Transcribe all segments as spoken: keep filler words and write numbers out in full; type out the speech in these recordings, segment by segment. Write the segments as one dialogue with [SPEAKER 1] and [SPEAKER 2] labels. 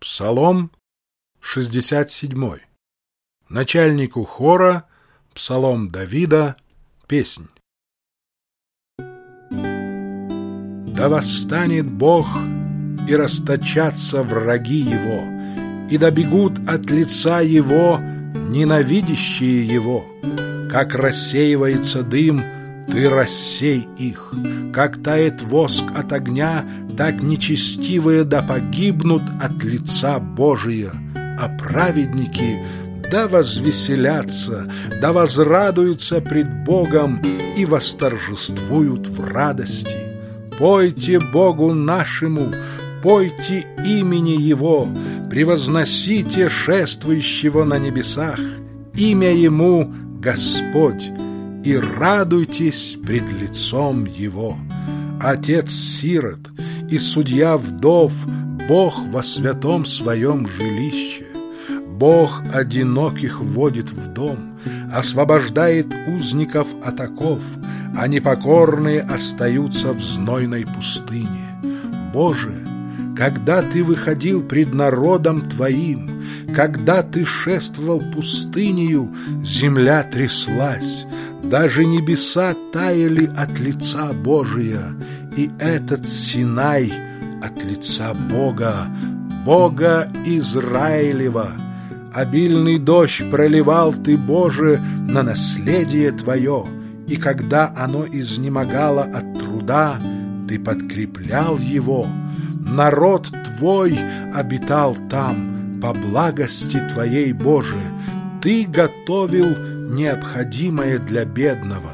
[SPEAKER 1] Псалом шестьдесят седьмой. Начальнику хора, псалом Давида, песнь. Да восстанет Бог, и расточатся враги Его, и добегут от лица Его ненавидящие Его. Как рассеивается дым, Ты рассей их, как тает воск от огня, так нечестивые да погибнут от лица Божия, а праведники да возвеселятся, да возрадуются пред Богом и восторжествуют в радости. Пойте Богу нашему, пойте имени Его, превозносите шествующего на небесах, имя Ему Господь, и радуйтесь пред лицом Его. Отец сирот и судья вдов, Бог во святом своем жилище. Бог одиноких вводит в дом, освобождает узников от оков, а непокорные остаются в знойной пустыне. Боже, когда Ты выходил пред народом Твоим, когда Ты шествовал пустынею, земля тряслась, даже небеса таяли от лица Божия, и этот Синай от лица Бога, Бога Израилева. Обильный дождь проливал Ты, Боже, на наследие Твое, и когда оно изнемогало от труда, Ты подкреплял его. Народ Твой обитал там по благости Твоей, Боже. Ты готовил необходимое для бедного.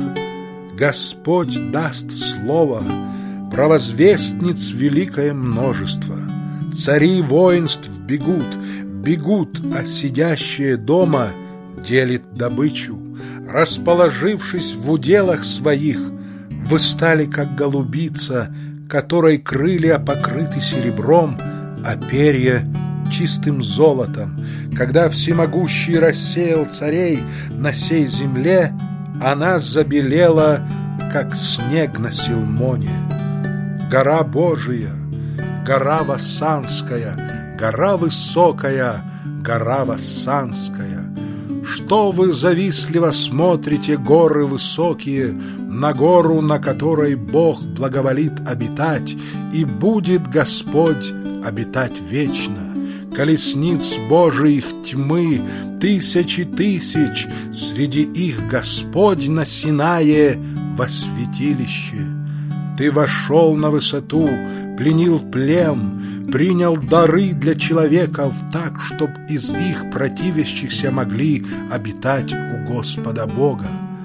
[SPEAKER 1] Господь даст слово, провозвестниц великое множество. Цари воинств бегут, бегут, а сидящие дома делит добычу. Расположившись в уделах своих, вы стали как голубица, которой крылья покрыты серебром, а перья чистым золотом. Когда всемогущий рассеял царей на сей земле, она забелела, как снег на Силмоне. Гора Божия, гора Вассанская, гора высокая, гора Вассанская. Что вы завистливо смотрите, горы высокие, на гору, на которой Бог благоволит обитать, и будет Господь обитать вечно. Колесниц Божиих тьмы, тысячи тысяч, среди их Господь на Синае во святилище. Ты вошел на высоту, пленил плен, принял дары для человеков так, чтоб из их противящихся могли обитать у Господа Бога.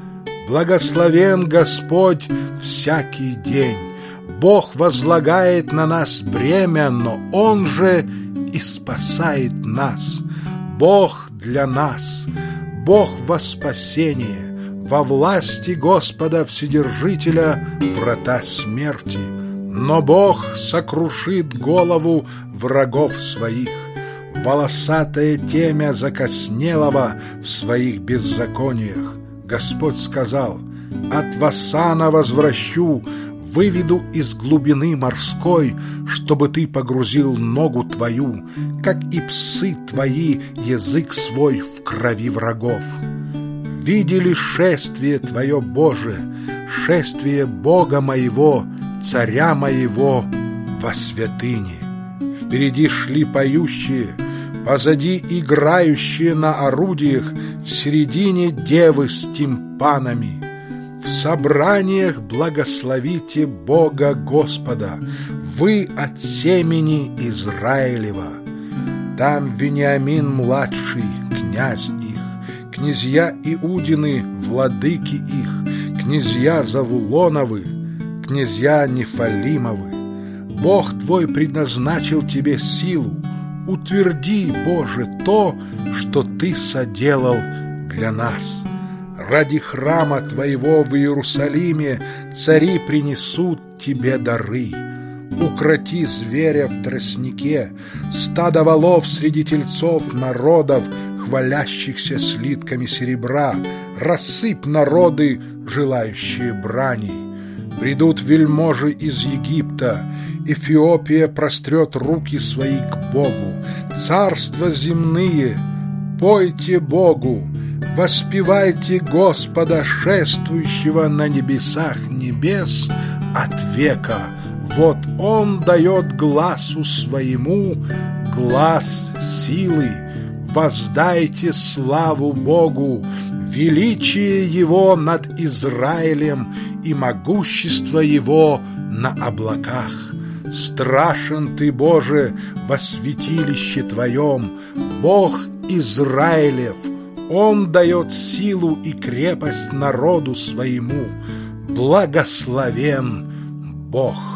[SPEAKER 1] Благословен Господь всякий день. Бог возлагает на нас бремя, но Он же и спасает нас. Бог для нас, Бог во спасение, во власти Господа Вседержителя врата смерти. Но Бог сокрушит голову врагов своих, волосатое темя закоснелого в своих беззакониях. Господь сказал: от Вассана возвращу, выведу из глубины морской, чтобы ты погрузил ногу твою, как и псы твои язык свой в крови врагов. Видели шествие Твое, Боже, шествие Бога моего, Царя моего во святыне. Впереди шли поющие, позади играющие на орудиях, в середине девы с тимпанами. В собраниях благословите Бога Господа, вы от семени Израилева. Там Вениамин-младший, князь их, князья Иудины, владыки их, князья Завулоновы, князья Нефалимовы. Бог твой предназначил тебе силу. Утверди, Боже, то, что Ты соделал для нас. Ради храма Твоего в Иерусалиме цари принесут Тебе дары. Укроти зверя в тростнике, стадо волов среди тельцов народов, хвалящихся слитками серебра. Рассыпь народы, желающие браней. Придут вельможи из Египта, Эфиопия прострет руки свои к Богу, царства земные, пойте Богу, воспевайте Господа, шествующего на небесах небес от века. Вот Он дает гласу своему глас силы. Воздайте славу Богу, величие Его над Израилем и могущество Его на облаках. Страшен Ты, Боже, во святилище Твоем, Бог Израилев. Он дает силу и крепость народу своему. Благословен Бог.